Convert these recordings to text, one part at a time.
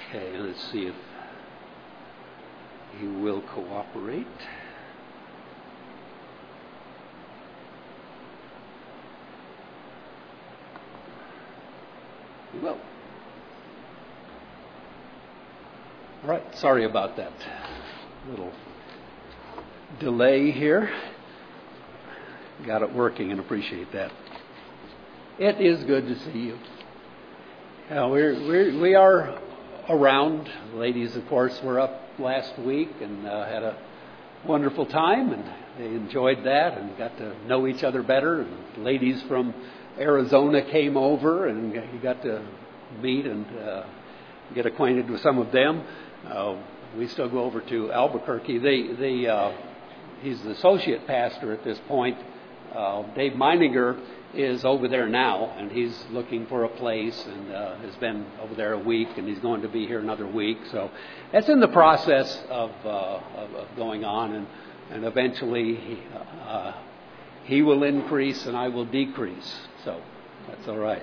Okay, let's see if he will cooperate. He will. All right, sorry about that little delay here. Got it working and appreciate that. It is good to see you. We are around. Ladies, of course, were up last week and had a wonderful time, and they enjoyed that and got to know each other better. And ladies from Arizona came over, and you got to meet and get acquainted with some of them. We still go over to Albuquerque. He's the associate pastor at this point. Dave Meininger is over there now, and he's looking for a place and has been over there a week, and he's going to be here another week. So that's in the process of going on, and eventually he will increase and I will decrease. So that's all right.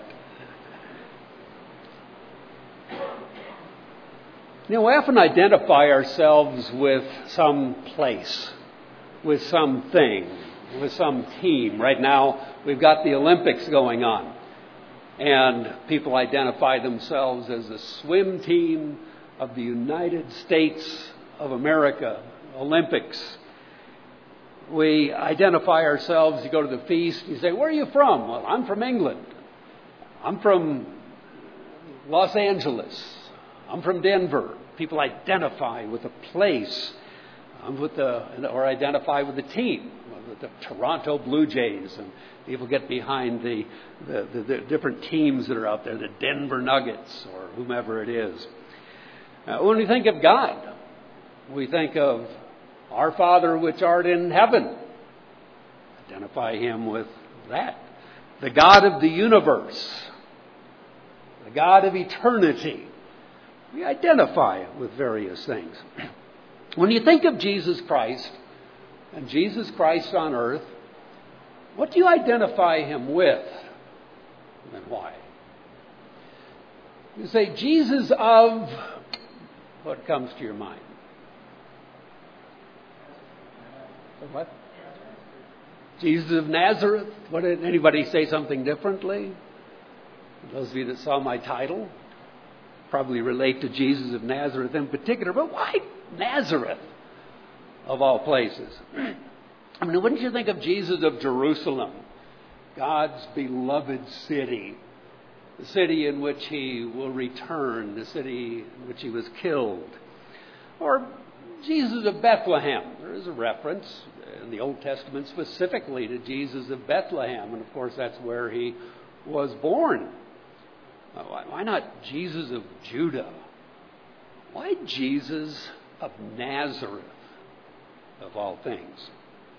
You know, we often identify ourselves with some place, with something, with some team. Right now, we've got the Olympics going on, and people identify themselves as the swim team of the United States of America, Olympics. We identify ourselves, you go to the feast, you say, where are you from? Well, I'm from England. I'm from Los Angeles. I'm from Denver. People identify with a place, or identify with a team, with the Toronto Blue Jays, and people get behind the different teams that are out there, the Denver Nuggets, or whomever it is. When we think of God, we think of our Father which art in heaven. Identify Him with that. The God of the universe, the God of eternity. We identify with various things. When you think of Jesus Christ and Jesus Christ on earth, what do you identify Him with and why? You say Jesus of, what comes to your mind? What? Jesus of Nazareth? What, did anybody say something differently? Those of you that saw my title probably relate to Jesus of Nazareth in particular, but why Nazareth of all places? I mean, wouldn't you think of Jesus of Jerusalem, God's beloved city, the city in which He will return, the city in which He was killed? Or Jesus of Bethlehem. There is a reference in the Old Testament specifically to Jesus of Bethlehem, and of course that's where He was born. Why not Jesus of Judah? Why Jesus of Nazareth, of all things?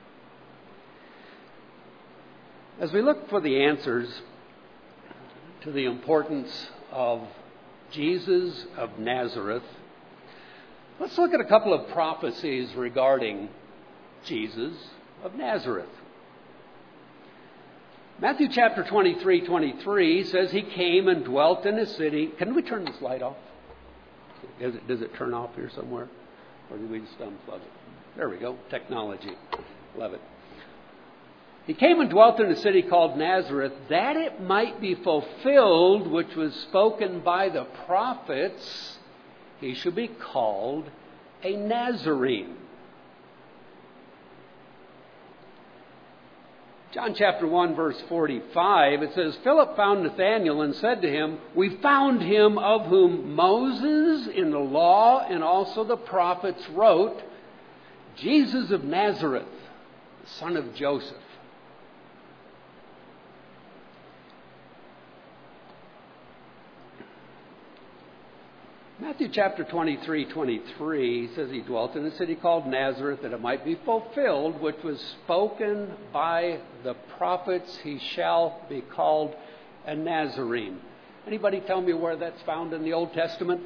As we look for the answers to the importance of Jesus of Nazareth, let's look at a couple of prophecies regarding Jesus of Nazareth. Matthew chapter 23 says He came and dwelt in a city. Can we turn this light off? Does it turn off here somewhere? Or do we just unplug it? There we go. Technology. Love it. He came and dwelt in a city called Nazareth, that it might be fulfilled, which was spoken by the prophets, He should be called a Nazarene. John chapter 1, verse 45, it says, Philip found Nathanael and said to him, we found him of whom Moses in the law and also the prophets wrote, Jesus of Nazareth, the son of Joseph. Matthew chapter 23 says He dwelt in a city called Nazareth, that it might be fulfilled, which was spoken by the prophets, He shall be called a Nazarene. Anybody tell me where that's found in the Old Testament?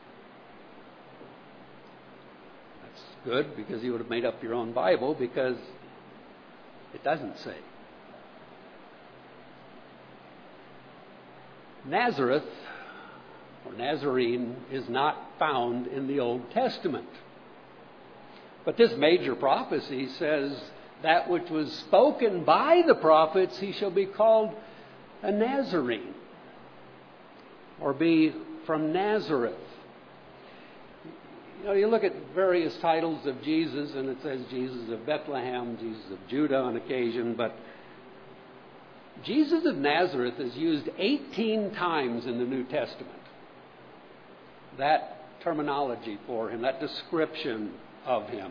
That's good, because you would have made up your own Bible, because it doesn't say. Nazareth or Nazarene, is not found in the Old Testament. But this major prophecy says that which was spoken by the prophets, he shall be called a Nazarene, or be from Nazareth. You know, you look at various titles of Jesus, and it says Jesus of Bethlehem, Jesus of Judah on occasion, but Jesus of Nazareth is used 18 times in the New Testament. That terminology for him, that description of him.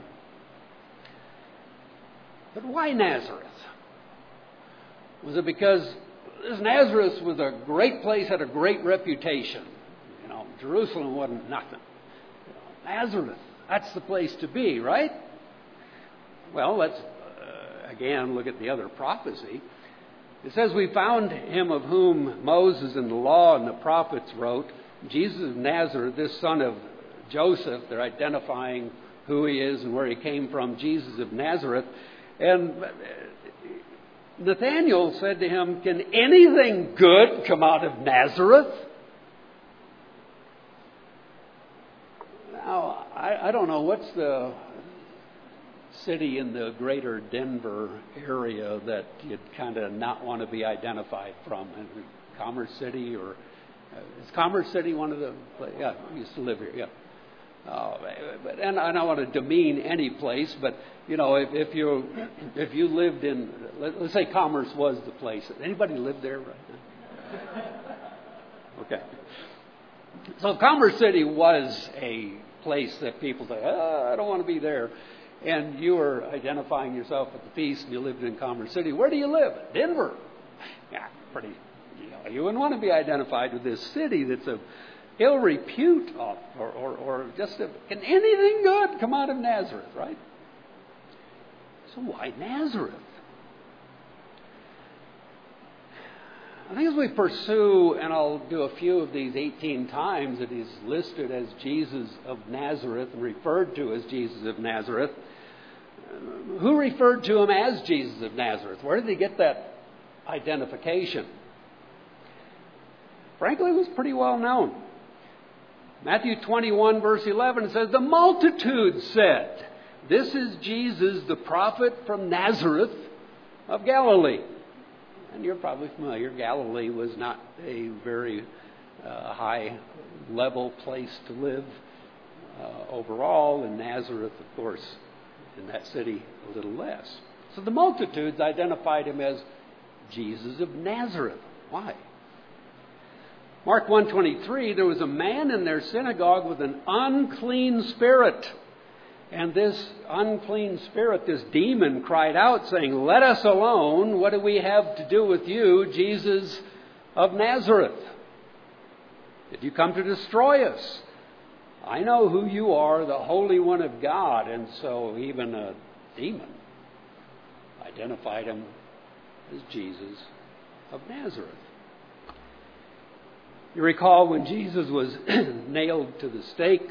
But why Nazareth? Was it because this Nazareth was a great place, had a great reputation? You know, Jerusalem wasn't nothing. Nazareth, that's the place to be, right? Well, let's again look at the other prophecy. It says, we found him of whom Moses and the law and the prophets wrote, Jesus of Nazareth, this son of Joseph. They're identifying who he is and where he came from, Jesus of Nazareth. And Nathanael said to him, can anything good come out of Nazareth? Now, I don't know, what's the city in the greater Denver area that you'd kind of not want to be identified from? Commerce City, or is Commerce City one of the? Yeah, I used to live here. Yeah, and I don't want to demean any place, but you know, if you lived in, let's say Commerce was the place. Anybody live there right now? Okay. So Commerce City was a place that people say, I don't want to be there. And you were identifying yourself at the feast, and you lived in Commerce City. Where do you live? Denver. Yeah, pretty. You wouldn't want to be identified with this city that's of ill repute, or just can anything good come out of Nazareth, right? So why Nazareth? I think as we pursue, and I'll do a few of these 18 times that he's listed as Jesus of Nazareth and referred to as Jesus of Nazareth, who referred to him as Jesus of Nazareth? Where did he get that identification? Frankly, it was pretty well known. Matthew 21, verse 11 says, the multitude said, this is Jesus, the prophet from Nazareth of Galilee. And you're probably familiar, Galilee was not a very high-level place to live overall, and Nazareth, of course, in that city, a little less. So the multitudes identified him as Jesus of Nazareth. Why? Mark 1:23, there was a man in their synagogue with an unclean spirit. And this unclean spirit, this demon, cried out, saying, let us alone. What do we have to do with you, Jesus of Nazareth? Did you come to destroy us? I know who you are, the Holy One of God. And so even a demon identified him as Jesus of Nazareth. You recall when Jesus was nailed to the stake,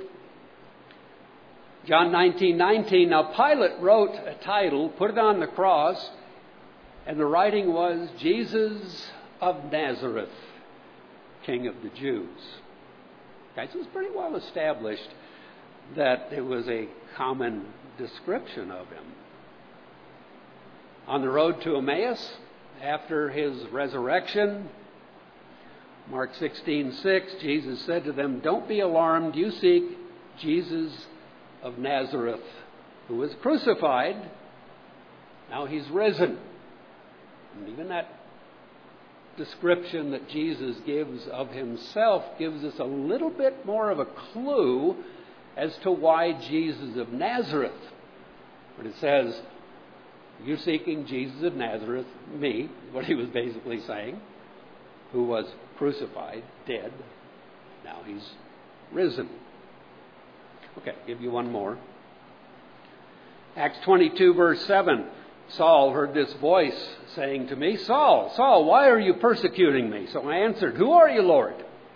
John 19:19, now Pilate wrote a title, put it on the cross, and the writing was, Jesus of Nazareth, King of the Jews. Okay, so it's pretty well established that it was a common description of him. On the road to Emmaus, after his resurrection, Mark 16:6, Jesus said to them, don't be alarmed, you seek Jesus of Nazareth, who was crucified. Now he's risen. And even that description that Jesus gives of himself gives us a little bit more of a clue as to why Jesus of Nazareth. But it says, you're seeking Jesus of Nazareth, me, what he was basically saying, who was crucified, dead. Now he's risen. Okay, give you one more. Acts 22, verse 7. Saul heard this voice saying to me, Saul, Saul, why are you persecuting me? So I answered, who are you, Lord?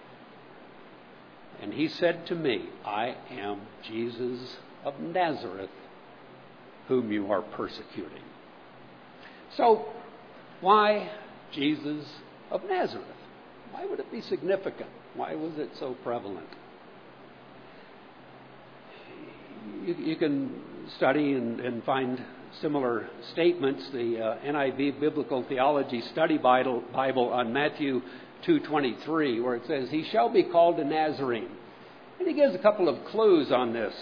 And he said to me, I am Jesus of Nazareth, whom you are persecuting. So, why Jesus of Nazareth? Why would it be significant? Why was it so prevalent? You can study and find similar statements. The NIV Biblical Theology Study Bible on Matthew 2:23, where it says, "He shall be called a Nazarene." And he gives a couple of clues on this.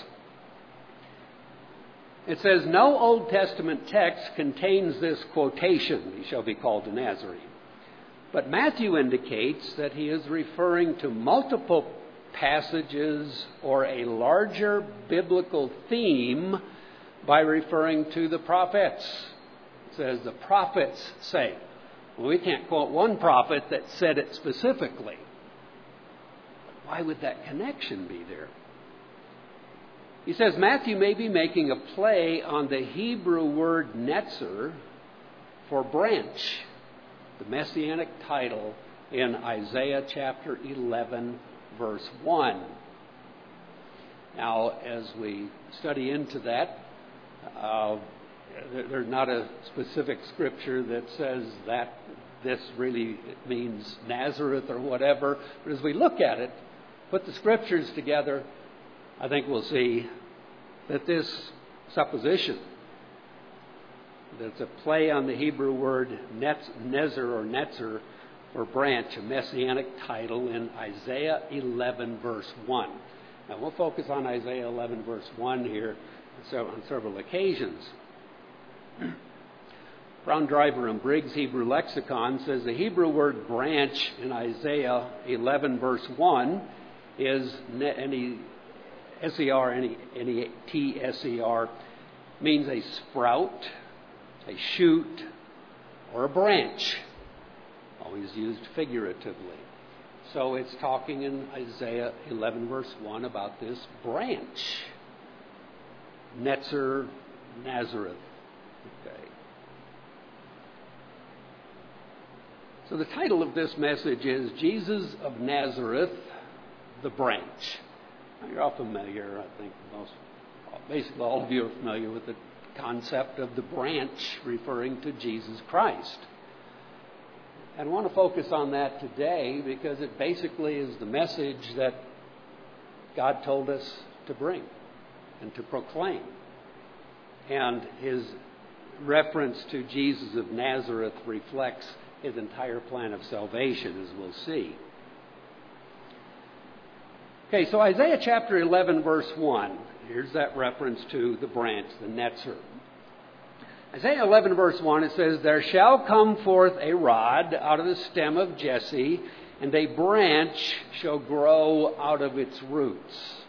It says, no Old Testament text contains this quotation, "He shall be called a Nazarene." But Matthew indicates that he is referring to multiple passages or a larger biblical theme by referring to the prophets. It says, the prophets say. Well, we can't quote one prophet that said it specifically. Why would that connection be there? He says Matthew may be making a play on the Hebrew word netzer for branch, the messianic title in Isaiah chapter 11, verse 1. Now, as we study into that, there's not a specific scripture that says that this really means Nazareth or whatever. But as we look at it, put the scriptures together, I think we'll see that this supposition, that it's a play on the Hebrew word netzer or branch, a messianic title in Isaiah 11, verse 1. Now, we'll focus on Isaiah 11, verse 1 here on several occasions. Brown, Driver, and Briggs Hebrew Lexicon says the Hebrew word branch in Isaiah 11, verse 1 is N-E-T-S-E-R, means a sprout, a shoot, or a branch, always used figuratively. So it's talking in Isaiah 11, verse 1 about this branch, Netzer, Nazareth. Okay. So the title of this message is Jesus of Nazareth, the Branch. Now, you're all familiar, I think basically all of you are familiar with the concept of the branch referring to Jesus Christ. And I want to focus on that today because it basically is the message that God told us to bring and to proclaim. And his reference to Jesus of Nazareth reflects his entire plan of salvation, as we'll see. Okay, so Isaiah chapter 11, verse 1. Here's that reference to the branch, the netzer. Isaiah 11, verse 1, it says, "There shall come forth a rod out of the stem of Jesse, and a branch shall grow out of its roots."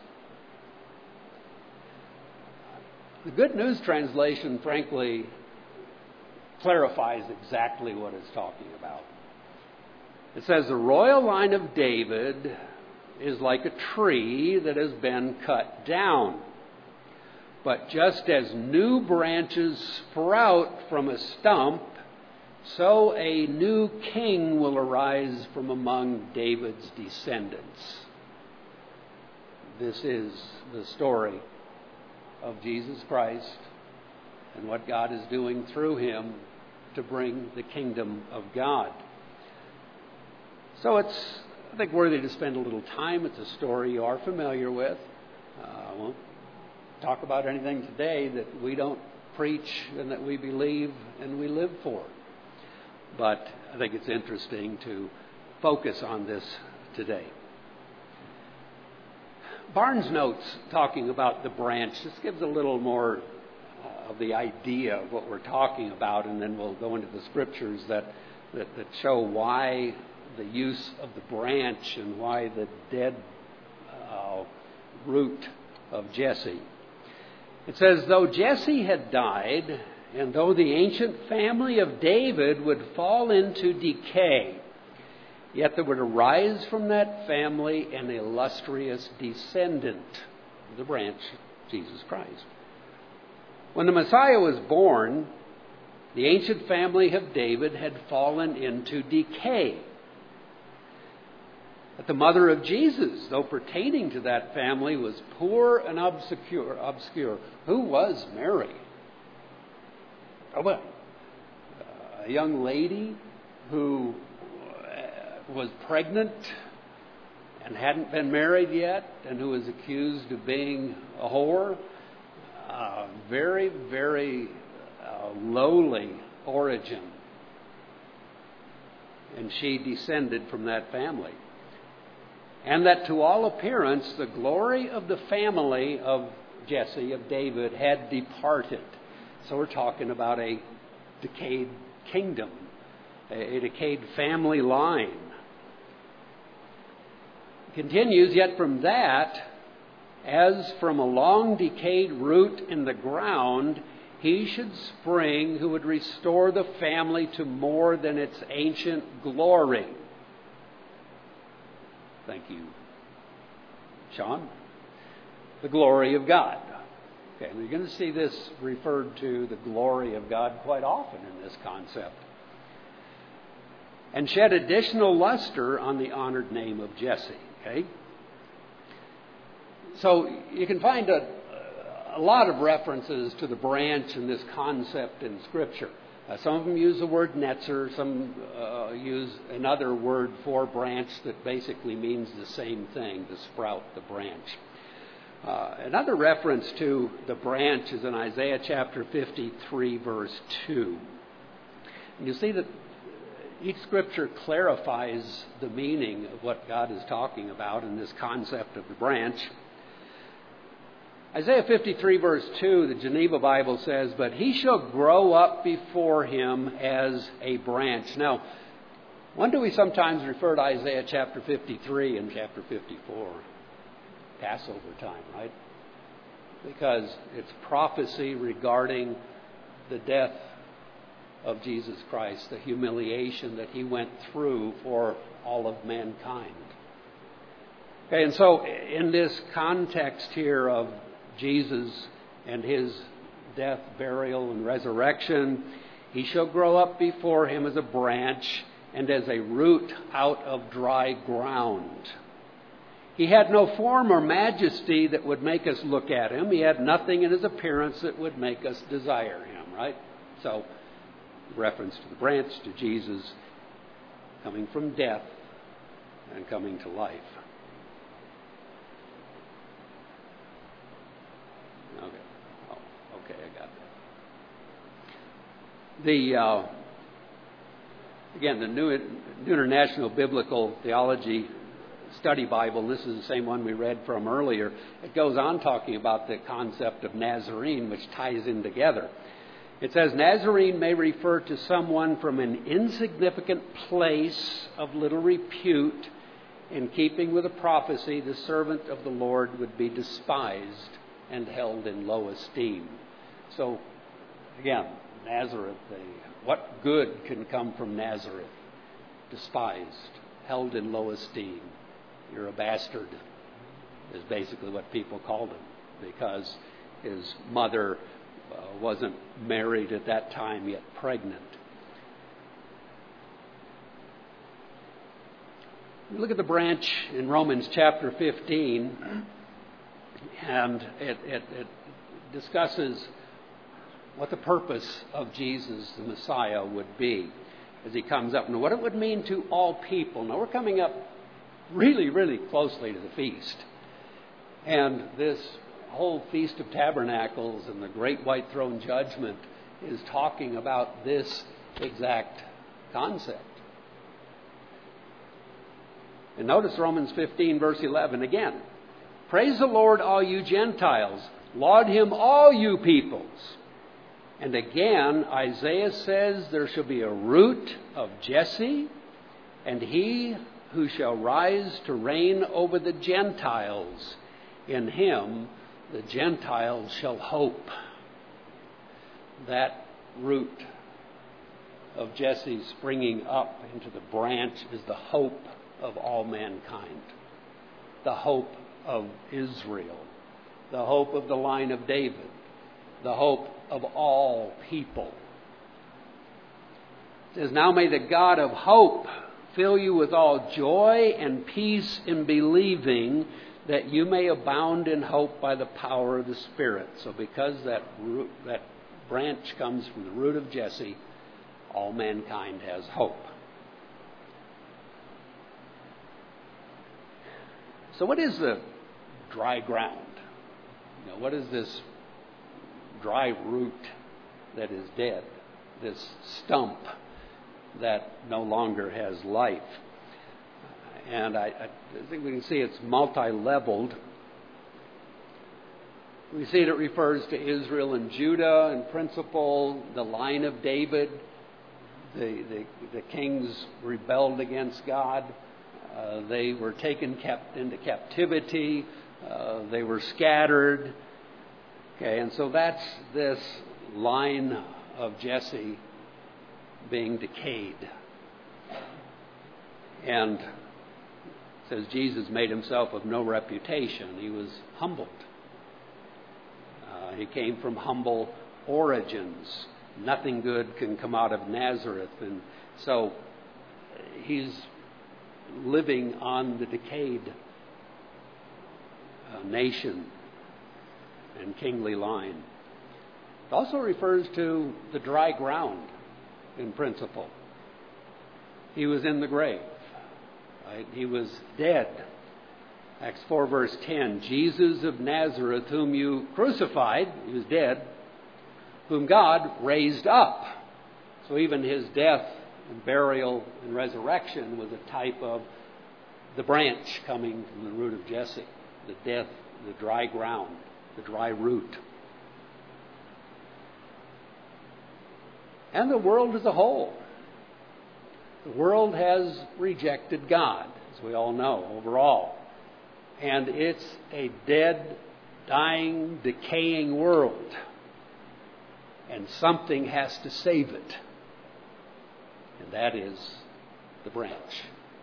The Good News Translation, frankly, clarifies exactly what it's talking about. It says, "The royal line of David is like a tree that has been cut down. But just as new branches sprout from a stump, so a new king will arise from among David's descendants." This is the story of Jesus Christ and what God is doing through him to bring the kingdom of God. So it's, I think, worthy to spend a little time. It's a story you are familiar with. I won't talk about anything today that we don't preach and that we believe and we live for. But I think it's interesting to focus on this today. Barnes notes, talking about the branch, this gives a little more of the idea of what we're talking about, and then we'll go into the scriptures that show why the use of the branch and why the dead root of Jesse. It says, "Though Jesse had died, and though the ancient family of David would fall into decay, yet there would arise from that family an illustrious descendant," the branch, Jesus Christ. When the Messiah was born, the ancient family of David had fallen into decay. But the mother of Jesus, though pertaining to that family, was poor and obscure. Who was Mary? Well, a young lady who was pregnant and hadn't been married yet and who was accused of being a whore. Very, very lowly origin. And she descended from that family. And that to all appearance, the glory of the family of Jesse, of David, had departed. So we're talking about a decayed kingdom, a decayed family line. It continues, yet from that, as from a long decayed root in the ground, he should spring who would restore the family to more than its ancient glory. Thank you, Sean. The glory of God. Okay, we're going to see this referred to, the glory of God, quite often in this concept. And shed additional luster on the honored name of Jesse. Okay? So you can find a lot of references to the branch and this concept in Scripture. Some of them use the word netzer, some use another word for branch that basically means the same thing, the sprout, the branch. Another reference to the branch is in Isaiah chapter 53, verse 2. And you see that each Scripture clarifies the meaning of what God is talking about in this concept of the branch. Isaiah 53 verse 2, the Geneva Bible says, "But he shall grow up before him as a branch." Now, when do we sometimes refer to Isaiah chapter 53 and chapter 54? Passover time, right? Because it's prophecy regarding the death of Jesus Christ, the humiliation that he went through for all of mankind. Okay, and so in this context here of Jesus and his death, burial, and resurrection, he shall grow up before him as a branch and as a root out of dry ground. He had no form or majesty that would make us look at him. He had nothing in his appearance that would make us desire him, right? So, reference to the branch, to Jesus coming from death and coming to life. Okay, I got that. The New International Biblical Theology Study Bible, this is the same one we read from earlier, it goes on talking about the concept of Nazarene, which ties in together. It says, Nazarene may refer to someone from an insignificant place of little repute. In keeping with the prophecy, the servant of the Lord would be despised and held in low esteem. So, again, Nazareth, what good can come from Nazareth? Despised, held in low esteem. You're a bastard, is basically what people called him, because his mother wasn't married at that time, yet pregnant. Look at the branch in Romans chapter 15, and it discusses what the purpose of Jesus, the Messiah, would be as he comes up, and what it would mean to all people. Now, we're coming up really, really closely to the feast. And this whole Feast of Tabernacles and the Great White Throne Judgment is talking about this exact concept. And notice Romans 15, verse 11 again. Praise the Lord, all you Gentiles. Laud him, all you peoples. And again, Isaiah says there shall be a root of Jesse, and he who shall rise to reign over the Gentiles. In him the Gentiles shall hope. That root of Jesse springing up into the branch is the hope of all mankind. The hope of Israel. The hope of the line of David. The hope of all people. It says, now may the God of hope fill you with all joy and peace in believing, that you may abound in hope by the power of the Spirit. So because that branch comes from the root of Jesse, all mankind has hope. So what is the dry ground? What is this dry root that is dead? This stump that no longer has life? And I think we can see it's multi-leveled. We see that it refers to Israel and Judah in principle, the line of David. The kings rebelled against God. They were taken into captivity. They were scattered. Okay, and so that's this line of Jesse being decayed. And it says Jesus made himself of no reputation. He was humbled. He came from humble origins. Nothing good can come out of Nazareth. And so he's living on the decayed nation and kingly line. It also refers to the dry ground in principle. He was in the grave. Right? He was dead. Acts 4 verse 10, Jesus of Nazareth, whom you crucified, he was dead, whom God raised up. So even his death and burial and resurrection was a type of the branch coming from the root of Jesse, the death, the dry ground, the dry root. And the world as a whole. The world has rejected God, as we all know, overall. And it's a dead, dying, decaying world. And something has to save it. And that is the branch.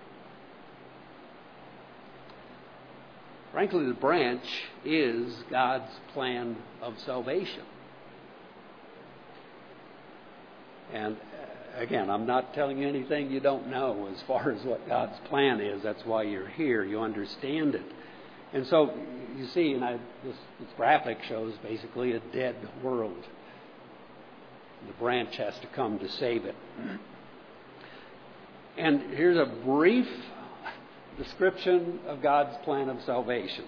Frankly, the branch is God's plan of salvation. And again, I'm not telling you anything you don't know as far as what God's plan is. That's why you're here. You understand it. And so, you see, this graphic shows basically a dead world. The branch has to come to save it. And here's a brief description of God's plan of salvation.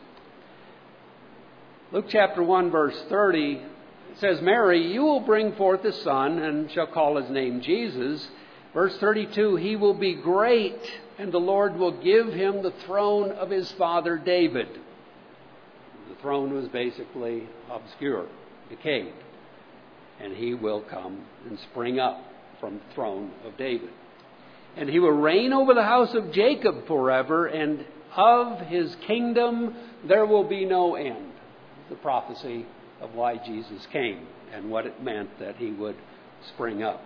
Luke chapter 1, verse 30 says, Mary, you will bring forth a son and shall call his name Jesus. Verse 32, he will be great and the Lord will give him the throne of his father David. The throne was basically obscure, decayed. And he will come and spring up from the throne of David. And he will reign over the house of Jacob forever, and of his kingdom there will be no end. The prophecy of why Jesus came and what it meant that he would spring up.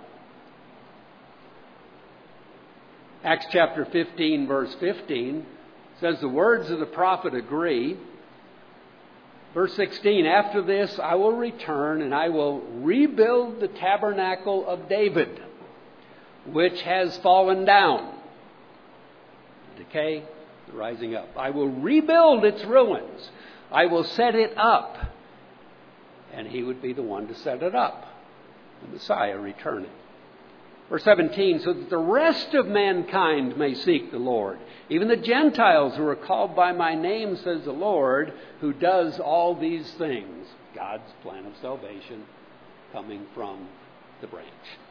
Acts chapter 15, verse 15 says the words of the prophet agree. Verse 16, after this I will return and I will rebuild the tabernacle of David, which has fallen down. Decay, rising up. I will rebuild its ruins. I will set it up. And he would be the one to set it up. The Messiah returning. Verse 17, so that the rest of mankind may seek the Lord. Even the Gentiles who are called by my name, says the Lord, who does all these things. God's plan of salvation coming from the branch.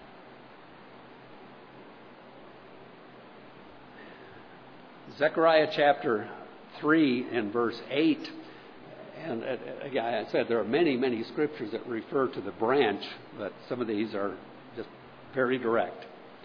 Zechariah chapter 3 and verse 8. And again, I said there are many, many scriptures that refer to the branch, but some of these are just very direct. It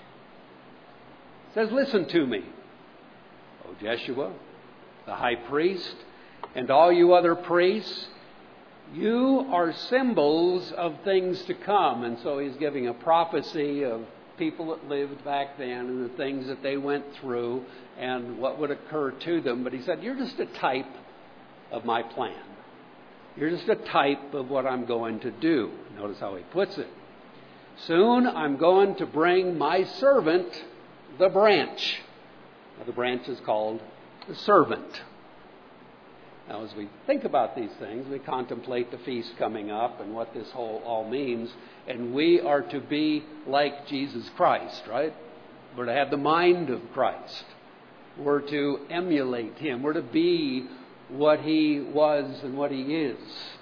says, listen to me, O Jeshua, the high priest, and all you other priests. You are symbols of things to come. And so he's giving a prophecy of people that lived back then and the things that they went through and what would occur to them. But he said, you're just a type of my plan. You're just a type of what I'm going to do. Notice how he puts it. Soon I'm going to bring my servant, the branch. Now, the branch is called the servant. Now, as we think about these things, we contemplate the feast coming up and what this whole all means. And we are to be like Jesus Christ, right? We're to have the mind of Christ. We're to emulate him. We're to be what he was and what he is.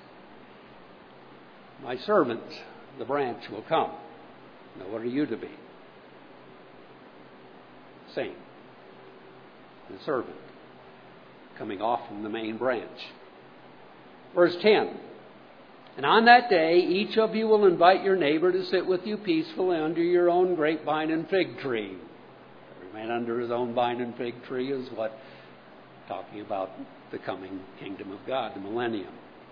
My servant, the branch, will come. Now, what are you to be? Same. The servant, coming off from the main branch. Verse 10. And on that day, each of you will invite your neighbor to sit with you peacefully under your own grapevine and fig tree. Every man under his own vine and fig tree is what? Talking about the coming kingdom of God, the millennium.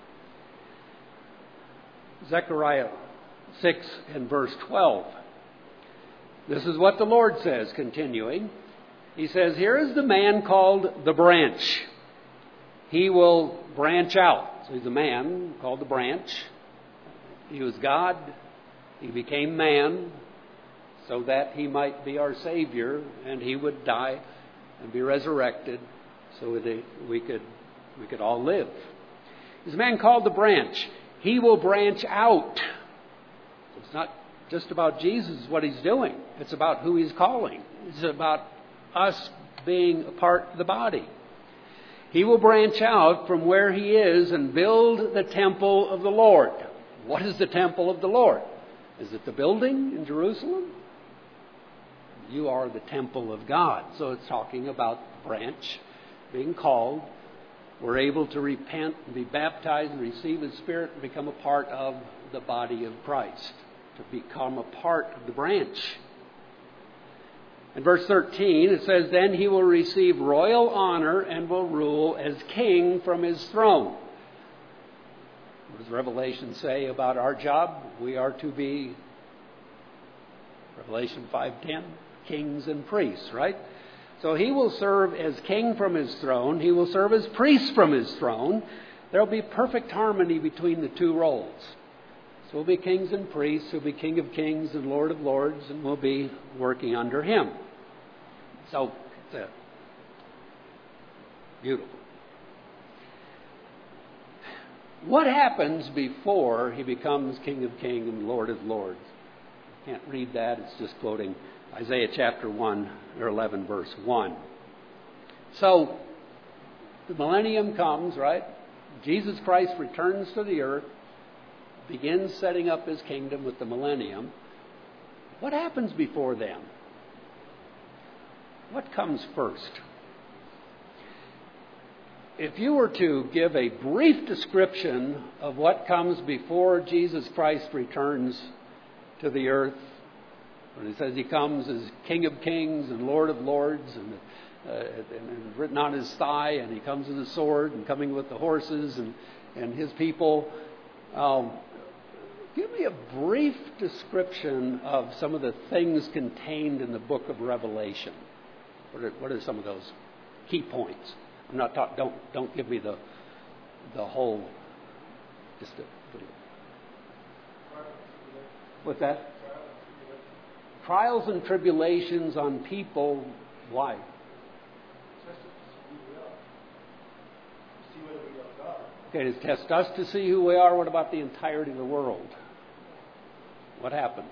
Zechariah 6 and verse 12. This is what the Lord says, continuing. He says, here is the man called the branch. He will branch out. So he's a man called the branch. He was God. He became man so that he might be our Savior, and he would die and be resurrected so that we could all live. He's a man called the branch. He will branch out. It's not just about Jesus, what he's doing. It's about who he's calling. It's about us being a part of the body. He will branch out from where he is and build the temple of the Lord. What is the temple of the Lord? Is it the building in Jerusalem? You are the temple of God. So it's talking about the branch being called. We're able to repent and be baptized and receive His Spirit and become a part of the body of Christ. To become a part of the branch. In verse 13, it says, then he will receive royal honor and will rule as king from his throne. What does Revelation say about our job? We are to be, Revelation 5:10, kings and priests, right? So he will serve as king from his throne. He will serve as priest from his throne. There will be perfect harmony between the two roles. So we'll be kings and priests. We'll be King of Kings and Lord of Lords, and we'll be working under him. So it's beautiful. What happens before he becomes King of Kings and Lord of Lords? I can't read that. It's just quoting Isaiah chapter 1 or 11 verse 1. So the millennium comes, right? Jesus Christ returns to the earth, begins setting up his kingdom with the millennium. What happens before then? What comes first? If you were to give a brief description of what comes before Jesus Christ returns to the earth, when he says he comes as King of Kings and Lord of Lords, and written on his thigh, and he comes with a sword and coming with the horses and his people. Give me a brief description of some of the things contained in the book of Revelation. What are some of those key points? I'm not talking. Don't give me the whole. Just what's that? Trials and tribulations on people. Why? Okay, to test us to see who we are. What about the entirety of the world? What happens?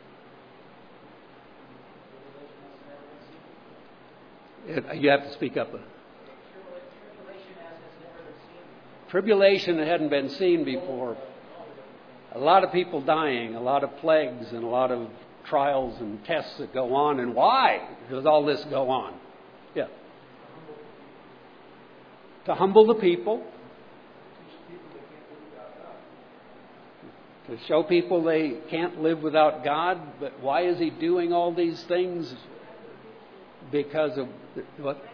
You have to speak up. Tribulation that hadn't been seen before. A lot of people dying, a lot of plagues, and a lot of trials and tests that go on. And why does all this go on? Yeah. To humble the people. To show people they can't live without God. But why is he doing all these things? Because of what?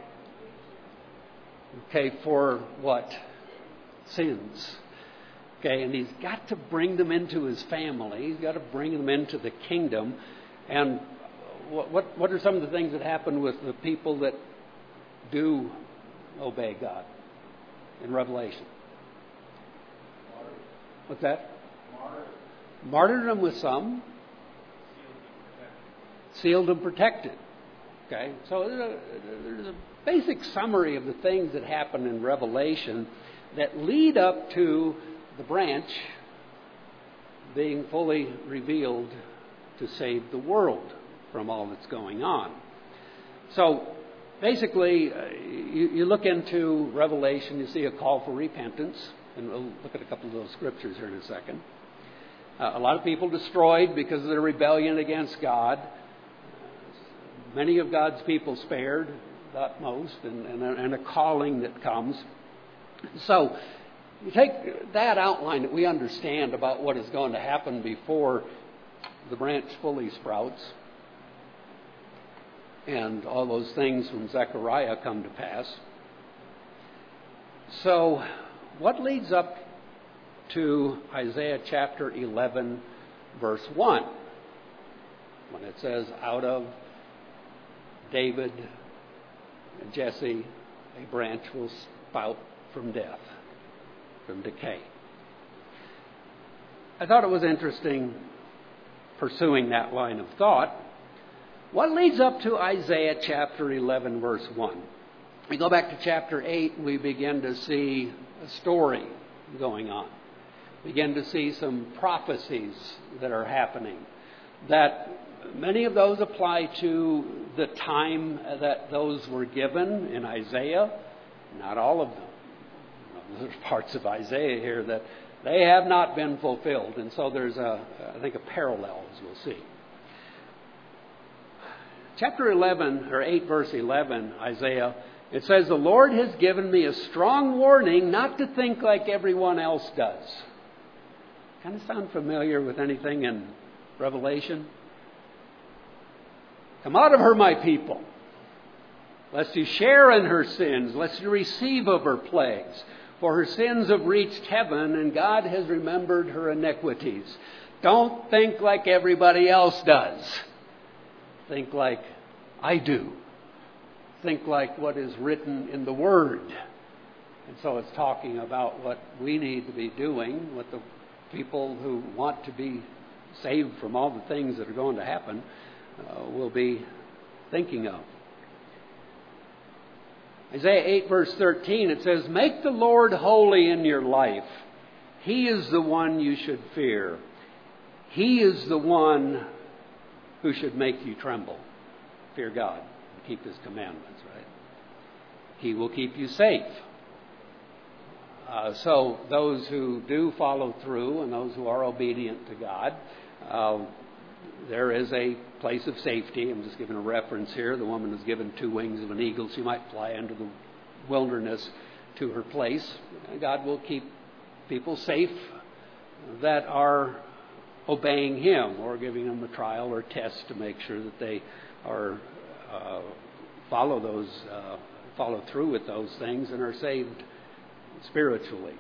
Okay, for what? Sins. Okay, and he's got to bring them into his family. He's got to bring them into the kingdom. And what are some of the things that happen with the people that do obey God in Revelation? What's that? Martyrdom with some. Sealed and protected. Okay, so there's a basic summary of the things that happen in Revelation that lead up to the branch being fully revealed to save the world from all that's going on. So Basically, you look into Revelation, you see a call for repentance, and we'll look at a couple of those scriptures here in a second. A lot of people destroyed because of their rebellion against God. Many of God's people spared, not most, and a calling that comes. So, you take that outline that we understand about what is going to happen before the branch fully sprouts, and all those things from Zechariah come to pass. So, what leads up to Isaiah chapter 11, verse 1, when it says, out of David and Jesse, a branch will sprout from death, from decay. I thought it was interesting pursuing that line of thought. What leads up to Isaiah chapter 11, verse 1? We go back to chapter 8, we begin to see a story going on. Begin to see some prophecies that are happening. That many of those apply to the time that those were given in Isaiah. Not all of them. There's parts of Isaiah here that they have not been fulfilled. And so there's I think a parallel, as we'll see. Chapter 11, or 8 verse 11, Isaiah, it says, the Lord has given me a strong warning not to think like everyone else does. Kind of sound familiar with anything in Revelation? Come out of her, my people, lest you share in her sins, lest you receive of her plagues. For her sins have reached heaven, and God has remembered her iniquities. Don't think like everybody else does. Think like I do. Think like what is written in the Word. And so it's talking about what we need to be doing, what the people who want to be saved from all the things that are going to happen will be thinking of. Isaiah 8 verse 13, it says, make the Lord holy in your life. He is the one you should fear. He is the one who should make you tremble. Fear God and keep His commandments, right? He will keep you safe. So those who do follow through and those who are obedient to God, there is a place of safety. I'm just giving a reference here. The woman is given 2 wings of an eagle. She might fly into the wilderness to her place. God will keep people safe that are obeying Him or giving them a trial or test to make sure that they are follow through with those things and are saved spiritually.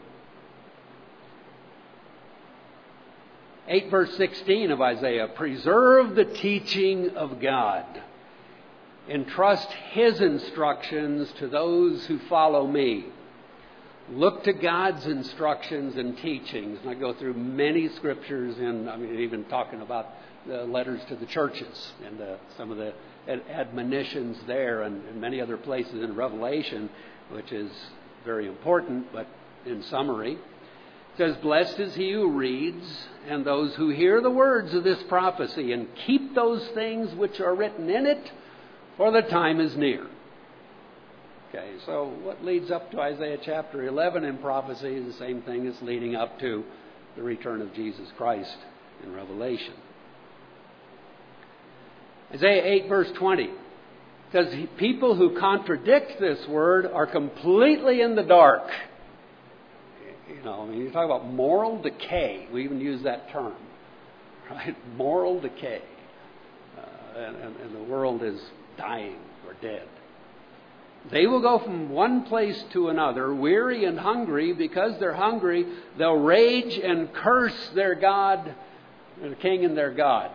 8 verse 16 of Isaiah, preserve the teaching of God. Entrust His instructions to those who follow me. Look to God's instructions and teachings. And I go through many scriptures, even talking about the letters to the churches and some of the admonitions there and many other places in Revelation, which is very important, but in summary, it says, blessed is he who reads and those who hear the words of this prophecy and keep those things which are written in it, for the time is near. Okay, so what leads up to Isaiah chapter 11 in prophecy is the same thing as leading up to the return of Jesus Christ in Revelation. Isaiah 8 verse 20 says, people who contradict this word are completely in the dark. You talk about moral decay. We even use that term, right? Moral decay. And the world is dying or dead. They will go from one place to another, weary and hungry. Because they're hungry, they'll rage and curse their God, their king and their God.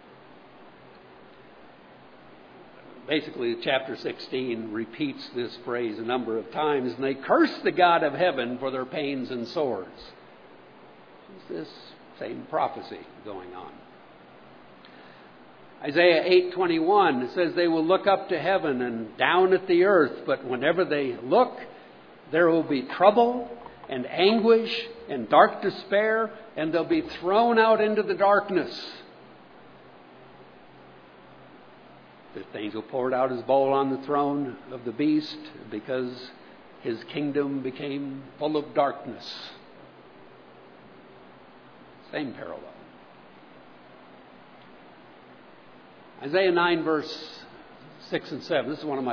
Basically, chapter 16 repeats this phrase a number of times. And they curse the God of heaven for their pains and sores. It's this same prophecy going on. Isaiah 8:21 says they will look up to heaven and down at the earth, but whenever they look, there will be trouble and anguish and dark despair, and they'll be thrown out into the darkness. The angel poured out his bowl on the throne of the beast because his kingdom became full of darkness. Same parallel. Isaiah 9, verse 6 and 7. This is one of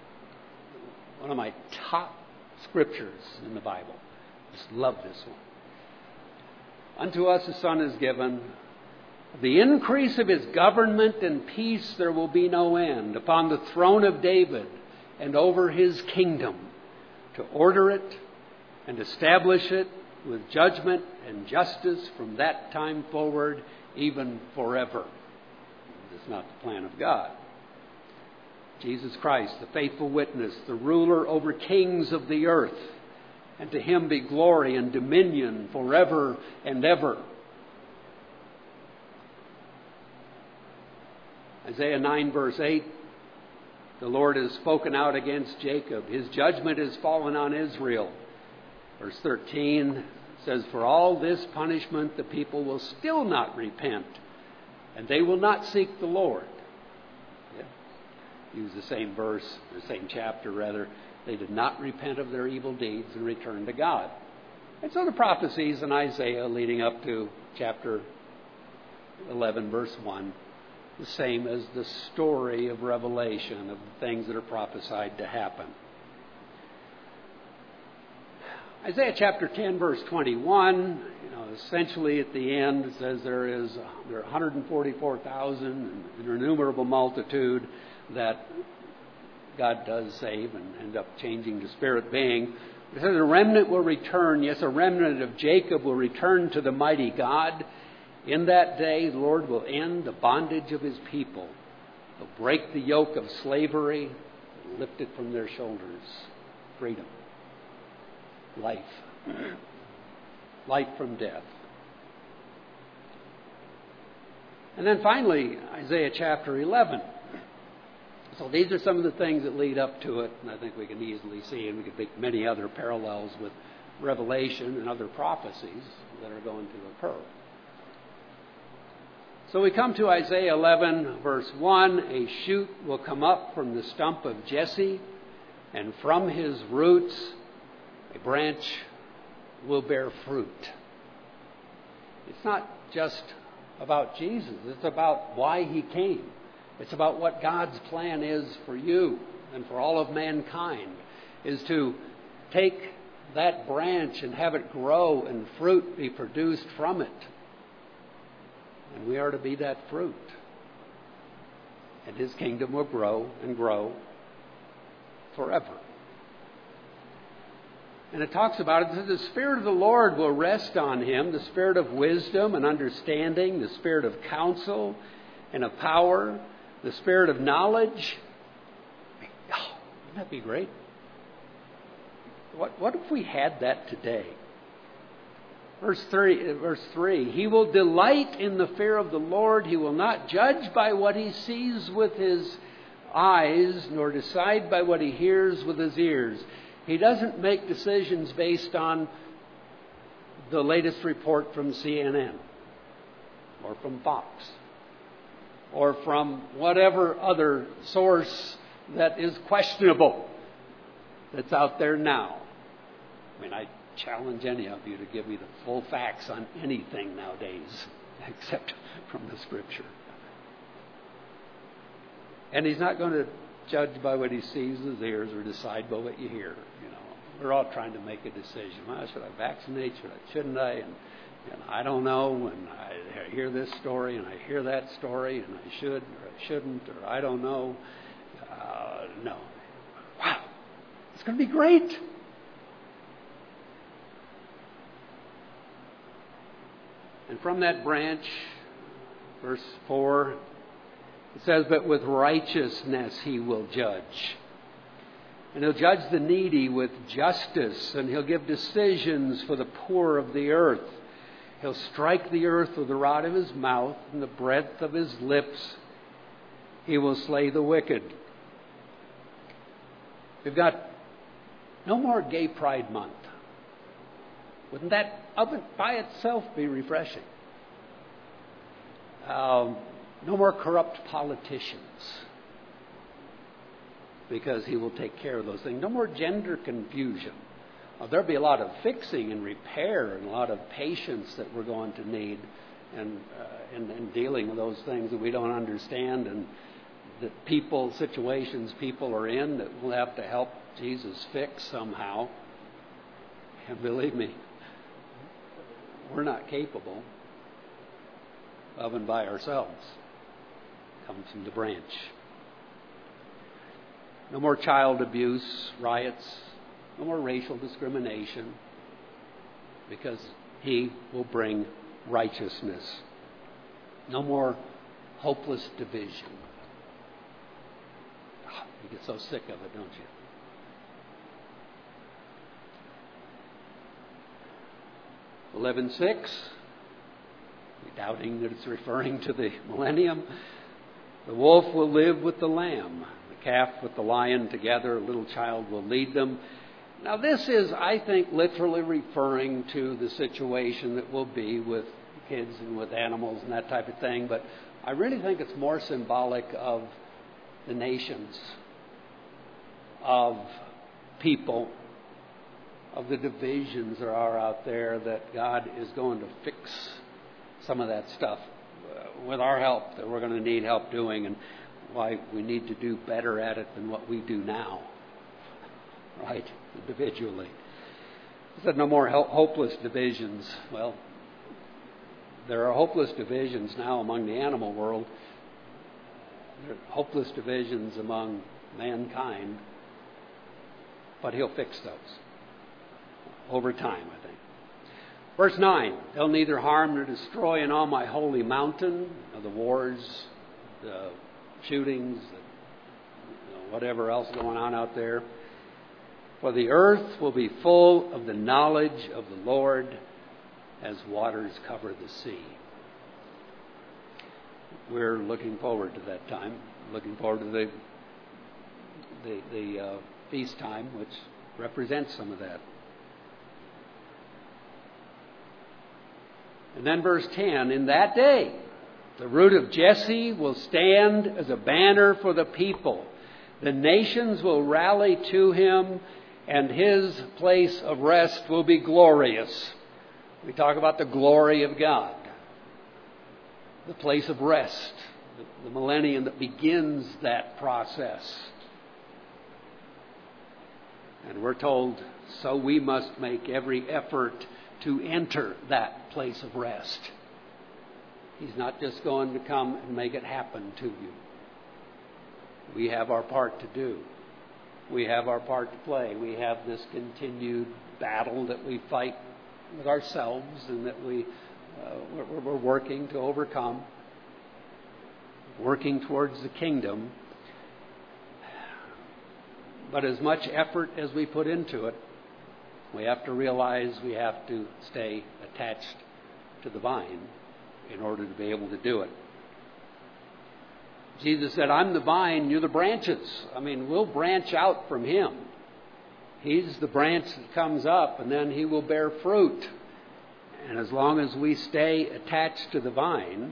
my top scriptures in the Bible. I just love this one. Unto us a son is given. The increase of his government and peace there will be no end upon the throne of David and over his kingdom, to order it and establish it with judgment and justice from that time forward, even forever. This is not the plan of God. Jesus Christ, the faithful witness, the ruler over kings of the earth, and to him be glory and dominion forever and ever. Isaiah 9, verse 8, the Lord has spoken out against Jacob. His judgment has fallen on Israel. Verse 13 says, for all this punishment the people will still not repent, and they will not seek the Lord. Yeah. Use the same verse, the same chapter rather. They did not repent of their evil deeds and return to God. And so the prophecies in Isaiah leading up to chapter 11, verse 1, the same as the story of Revelation, of the things that are prophesied to happen. Isaiah chapter 10, verse 21, essentially at the end it says there are 144,000, an innumerable multitude that God does save and end up changing to spirit being. It says a remnant will return. Yes, a remnant of Jacob will return to the mighty God. In that day, the Lord will end the bondage of his people. He'll break the yoke of slavery, lift it from their shoulders. Freedom. Life. Life from death. And then finally, Isaiah chapter 11. So these are some of the things that lead up to it, and I think we can easily see, and we can think many other parallels with Revelation and other prophecies that are going to occur. So we come to Isaiah 11, verse 1. A shoot will come up from the stump of Jesse, and from his roots a branch will bear fruit. It's not just about Jesus. It's about why he came. It's about what God's plan is for you and for all of mankind, is to take that branch and have it grow and fruit be produced from it. And we are to be that fruit. And his kingdom will grow and grow forever. And it talks about it that the Spirit of the Lord will rest on him, the Spirit of wisdom and understanding, the Spirit of counsel and of power, the Spirit of knowledge. Oh, wouldn't that be great? What if we had that today? Verse 3, he will delight in the fear of the Lord. He will not judge by what he sees with his eyes, nor decide by what he hears with his ears. He doesn't make decisions based on the latest report from CNN or from Fox or from whatever other source that is questionable that's out there now. I mean, I challenge any of you to give me the full facts on anything nowadays except from the Scripture. And he's not going to judge by what he sees with his ears or decide by what you hear. We're all trying to make a decision. Well, should I vaccinate? Shouldn't I? And I don't know. And I hear this story and I hear that story, and I should or I shouldn't, or I don't know. No. Wow. It's going to be great. And from that branch, verse 4, it says, but with righteousness he will judge. And he'll judge the needy with justice, and he'll give decisions for the poor of the earth. He'll strike the earth with the rod of his mouth, and the breath of his lips he will slay the wicked. We've got no more Gay Pride Month. Wouldn't that by itself be refreshing? No more corrupt politicians. because he will take care of those things. No more gender confusion. There'll be a lot of fixing and repair and a lot of patience that we're going to need and dealing with those things that we don't understand and that situations people are in that we'll have to help Jesus fix somehow. And believe me, we're not capable of and by ourselves. It comes from the branch. No more child abuse, riots, no more racial discrimination, because he will bring righteousness. No more hopeless division. You get so sick of it, don't you? (11:6), doubting that it's referring to the millennium. The wolf will live with the lamb, the calf with the lion together, a little child will lead them. Now this is, I think, literally referring to the situation that will be with kids and with animals and that type of thing, but I really think it's more symbolic of the nations, of people, of the divisions there are out there, that God is going to fix some of that stuff with our help, that we're going to need help doing, and why we need to do better at it than what we do now, right, individually. He said no more hopeless divisions. Well, there are hopeless divisions now among the animal world. There are hopeless divisions among mankind, but he'll fix those over time, I think. Verse 9, they'll neither harm nor destroy in all my holy mountain, the wars, the shootings, whatever else going on out there. For the earth will be full of the knowledge of the Lord as waters cover the sea. We're looking forward to that time, looking forward to the feast time, which represents some of that. And then verse 10, in that day, the root of Jesse will stand as a banner for the people. The nations will rally to him, and his place of rest will be glorious. We talk about the glory of God, the place of rest, the millennium that begins that process. And we're told, so we must make every effort to enter that place of rest. He's not just going to come and make it happen to you. We have our part to do. We have our part to play. We have this continued battle that we fight with ourselves and that we're working to overcome, working towards the kingdom. But as much effort as we put into it, we have to realize we have to stay attached to the vine in order to be able to do it. Jesus said, I'm the vine, you're the branches. I mean, we'll branch out from him. He's the branch that comes up, and then he will bear fruit. And as long as we stay attached to the vine,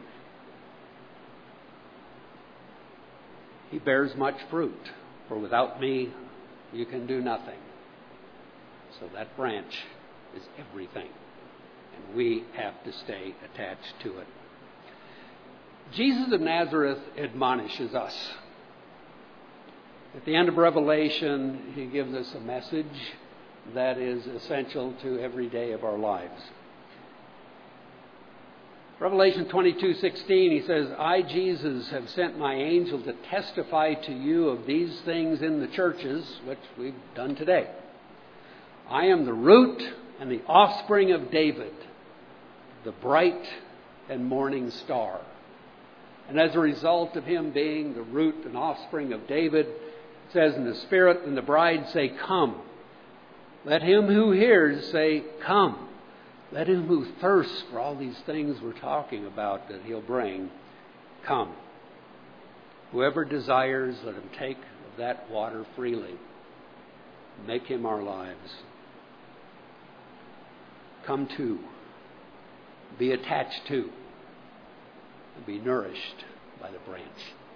he bears much fruit. For without me, you can do nothing. So that branch is everything. And we have to stay attached to it. Jesus of Nazareth admonishes us. At the end of Revelation, he gives us a message that is essential to every day of our lives. Revelation 22:16, he says, I, Jesus, have sent my angel to testify to you of these things in the churches, which we've done today. I am the root and the offspring of David, the bright and morning star. And as a result of him being the root and offspring of David, it says, and the Spirit and the bride say, come. Let him who hears say, come. Let him who thirsts for all these things we're talking about that he'll bring, come. Whoever desires, let him take of that water freely. Make him our lives. Come to, be attached to, and be nourished by the branch.